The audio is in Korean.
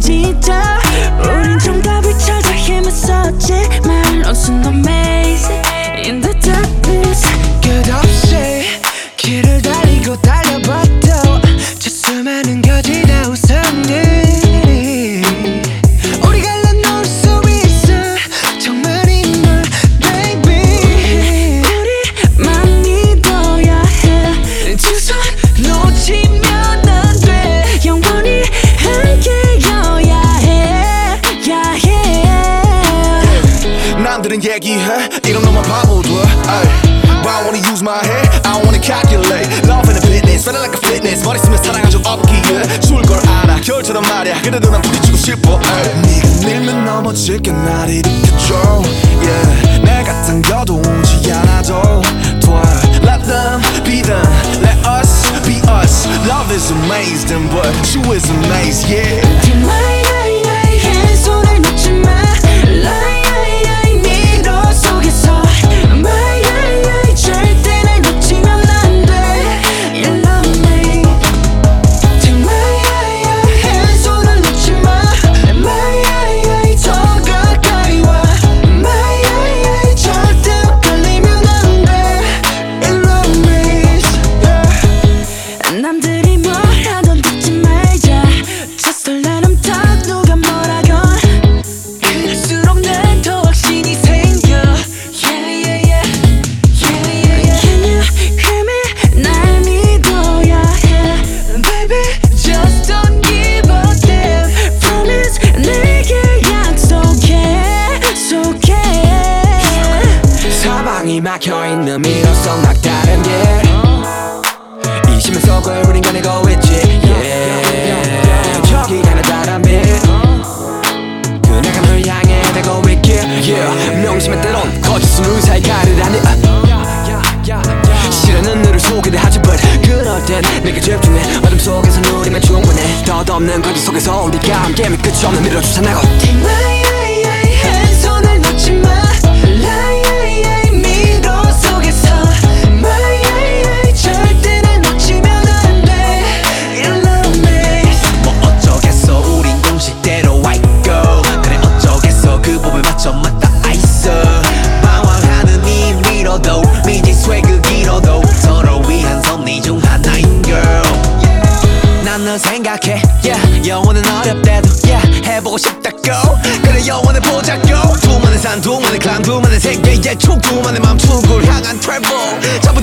진짜 우린 정답을 찾아 헤맸었지만 Lost in the maze in the darkness. 끝없이 길을 달리고 달려봐도 저 수많은 거짓의 우상들 우리가 놓을 수 있어 정말인 걸 baby. 우리만 믿어야 해. 두 손 놓치면 안 돼. 영원히 함께여야 해. 남들은 얘기해 이런 놈만 바보들. But I wanna use my head, I wanna calculate. Love and a fitness, feeling like a fitness. 머리 쓰면 사랑한 적 없기에 줄 걸 알아 결처럼 말야. 그래도 난 부딪히고 싶어. 네가 밀면 넘어질게 날 일으켜줘. Yeah, 내가 당겨도 오지 않아도 돼. Let them be them, let us be us. Love is amazing, but you is amazed, yeah. 한 손을 놓지 마. 미로 속에서 절대 날 놓치면 안 돼. You love me. 한 손을 놓지 마. 더 가까이 와. 절대 헷갈리면 안 돼. You love me. 남들이 뭘 하던 듣지 말자. Just let them talk. 누가 뭐라건 그럴수록 난 더 확신이 생겨. Can you hear me? 날 믿어야 해. Baby, just don't give a damn. Promise 내게 약속해. 사방이 막혀있는 미로성 막다른 길 이심의 속을 우린 가내고 있지. Yeah. 저기 하나 다른 빛 그네가 널 향해 되고 있길. Yeah. 명심의 때론 거짓은 의사의 가르라니. 실현은 너를 소개를 하지 but 그럴 땐 내게 집중해. 어둠 속에서 누리면 충분해. 덧없는 거짓 속에서 우리가 함께 끝이 없는 미래로 추산하고. 한 손을 놓지 마. 미로 속에서 절대 날 놓치면 안 돼. You love me. 뭐 어쩌겠어 우린 공식대로 있고 그래 어쩌겠어 그 법에 맞춰 맞닿아 있어. 방황하는 이 미로도 미지수의 그 길어도 서로 위한 섭리 중 하나인 girl. 난 널 생각해 yeah. 영원은 어렵대도 yeah. 해보고 싶다고 그래 영원을 보자고. 두만의 산 두만의 클람 두만의 세계의 촉 두만의 맘 축을 향한 travel.